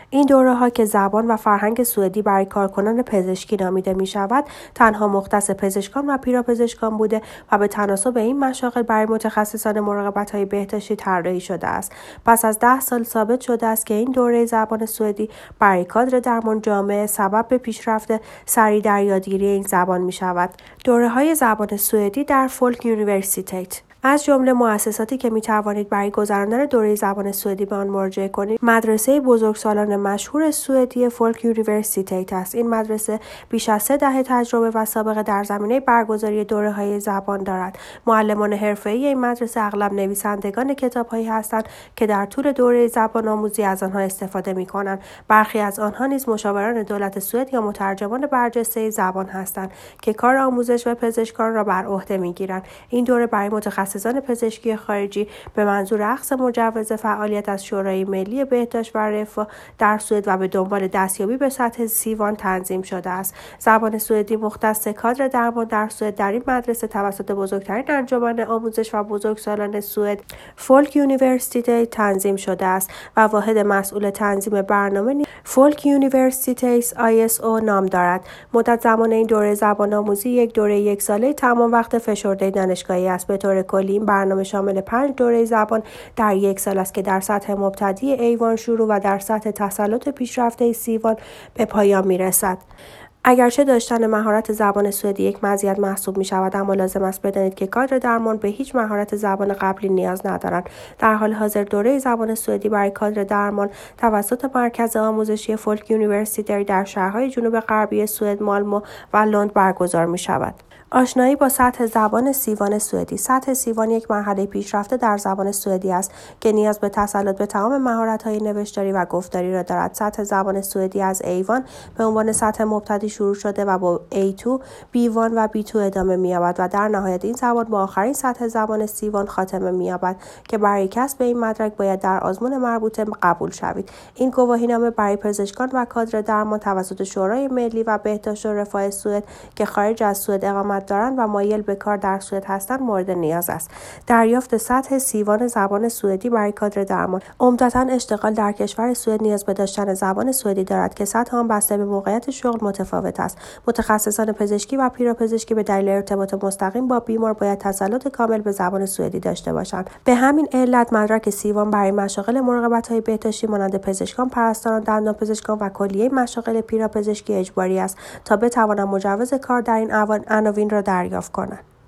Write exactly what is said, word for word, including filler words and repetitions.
این دوره‌ها که زبان و فرهنگ سوئدی برای کارکنان پزشکی نامیده می‌شود، تنها مختص پزشکان و پیراپزشکان بوده و به تناسب این مشاغل برای متخصصان مراقبت‌های بهداشتی طراحی شده است. پس از ده سال ثابت شده است که این دوره زبان سوئدی برای کادر درمان جامعه سبب به پیشرفت سریع در یادگیری این زبان می‌شود. دوره‌های زبان سوئدی در فولک یونیورسیتیت از جمله مؤسساتی که می توانید برای گذراندن دوره زبان سوئدی به آن مراجعه کنید، مدرسه بزرگسالان مشهور سوئدی فولک یونیورسیتیت است. این مدرسه بیش از سه دهه تجربه و سابقه در زمینه برگزاری دوره‌های زبان دارد. معلمان حرفه‌ای این مدرسه اغلب نویسندگان کتاب‌هایی هستند که در طول دوره زبان آموزی از آنها استفاده می‌کنند. برخی از آنها نیز مشاوران دولت سوئد یا مترجمان برجسته زبان هستند که کار آموزش و پزشکان را بر عهده می‌گیرند. این دوره برای متخصصان متخصصان پزشکی خارجی به منظور اخذ مجوز فعالیت از شورای ملی بهداشت و رفاه در سوئد و به دنبال دستیابی به سطح سیوان تنظیم شده است. زبان سوئدی مختص کادر درمان در سوئد در این مدرسه توسط بزرگترین انجمن آموزش و بزرگسالان سوئد فولک یونیورسیتیت تنظیم شده است و واحد مسئول تنظیم برنامه فولک یونیورسیتیت آی اس او نام دارد. مدت زمان این دوره زبان آموزی یک دوره یک ساله تمام وقت فشرده دانشگاهی است. به طور کلی این برنامه شامل پنج دوره زبان در یک سال است که در سطح مبتدی ایوان شروع و در سطح تسلط پیشرفته سیوان به پایان می‌رسد. اگرچه داشتن مهارت زبان سوئدی یک مزیت محسوب می شود، اما لازم است بدانید که کادر درمان به هیچ مهارت زبان قبلی نیاز ندارند. در حال حاضر دوره زبان سوئدی برای کادر درمان توسط مرکز آموزشی فولک یونیورسیتی در شهرهای جنوب غربی سوئد، مالمو و لوند برگزار می شود. آشنایی با سطح زبان سیوان سوئدی. سطح سیوان یک مرحله پیشرفته در زبان سوئدی است که نیاز به تسلط به تمام مهارت‌های نوشتاری و گفتاری را دارد. سطح زبان سوئدی از ای وان به عنوان سطح مبتدی شروع شده و با ای تو، بی وان و بی تو ادامه می‌یابد و در نهایت این زبان با آخرین سطح زبان سیوان خاتمه می‌یابد که برای کسب این مدرک باید در آزمون مربوطه قبول شوید. این گواهینامه برای پزشکان و کادر درمان توسط شورای ملی و بهداشت و رفاه سوئد که خارج از سوئد اقامت دارند و مایل به کار در سوئد هستند مورد نیاز است. دریافت سطح سیوان زبان سوئدی برای کادر درمان. عمدتاً اشتغال در کشور سوئد نیاز به داشتن زبان سوئدی دارد که سطح آن بسته به موقعیت شغل متفاوت است. متخصصان پزشکی و پیراپزشکی به دلیل ارتباط مستقیم با بیمار باید تسلط کامل به زبان سوئدی داشته باشند. به همین علت مدرک سیوان برای مشاغل مراقبت‌های بهداشتی مانند پزشکان، پرستاران، دندانپزشکان و کلیه مشاغل پیراپزشکی اجباری است تا بتوانند مجوز کار در این عناوین را دریافت کنند.